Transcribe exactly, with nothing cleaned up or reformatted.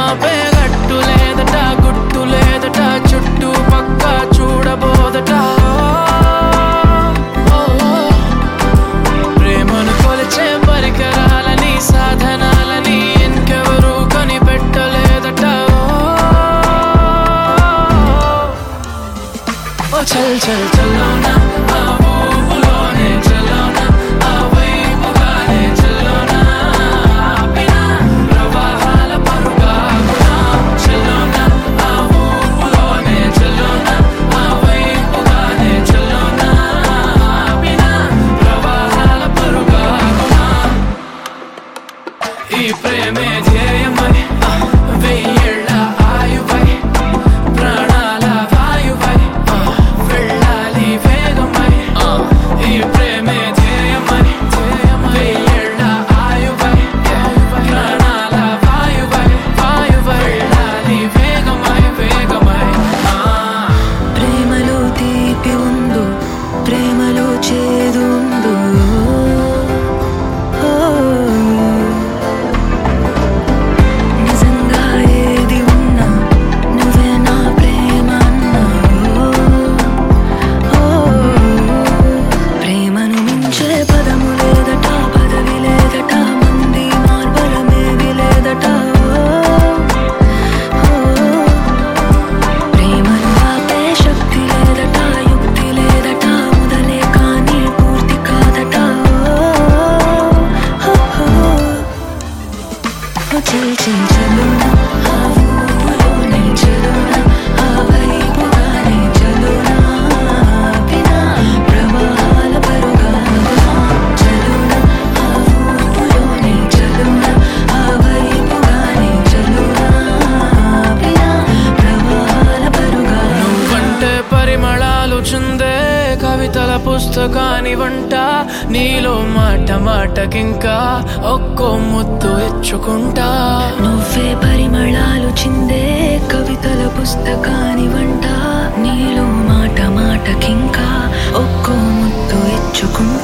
ఆపే గట్టు లేదట గుట్టు లేదట చుట్టూ పక్క చూడబోదట ప్రేమను కొలిచే పరికరాలని సాధనాలని ఇంకెవరూ కనిపెట్టలేదట ఓ చల్ చల్ చల్లోనా ఆ ఊపులోనే చల్లోనా ఆ వైపుగానే చల్లోనా ఆపినా ప్రవాహాల పరుగాగునా చల్లోనా ఆ ఊపులోనే చల్లోనా ఆ వైపుగానే చల్లోనా ఆపినా ప్రవాహాల పరుగాగునా ఈ ప్రేమే ధ్యేయమై వెయ్యేళ్ళ ఆయువై ప్రాణాల వాయువై వెళ్ళాలి వేగమై ఈ ప్రేమే ధ్యేయమై వెయ్యేళ్ళ ఆయువై ప్రాణాల వాయువై వాయువై వెళ్ళాలి వేగమై వేగమై ప్రేమలో తీపి ఉందో ప్రేమలో చేదు ఉందో ఓ, నిజంగా ఏది ఉన్నా నువ్వే నా ప్రేమ అన్నావు ఓ, ప్రేమను మించే పదము లేదట పదవి లేదట మంది మార్బలమేది లేదట ఓ, ప్రేమను ఆపే శక్తి లేదట యుక్తి లేదట మొదలే కానీ పూర్తి కాదట ఓ, ఓ, ఓ, చల్ చల్ చలోనా ఆ ఊపులోనే చలోనా ఆ వైపుగానే చలోనా ఆపినా ప్రవాహాల పరుగాగునా చలోనా ఆ ఊపులోనే చలోనా ఆ వైపుగానే చలోనా ఆపినా ప్రవాహాల పరుగాగునా నువ్వంటే పరిమళాలు చుందే కవితల పుస్తకాని వంట నీలో మాట మాటకింకా ఒక్కో ముద్దు ఇచ్చుకుంటా నువ్వే పరిమళాలు చిందే కవితల పుస్తకాని వంట నీలో మాట మాటకింకా ఒక్కో ముద్దు ఇచ్చుకుంటా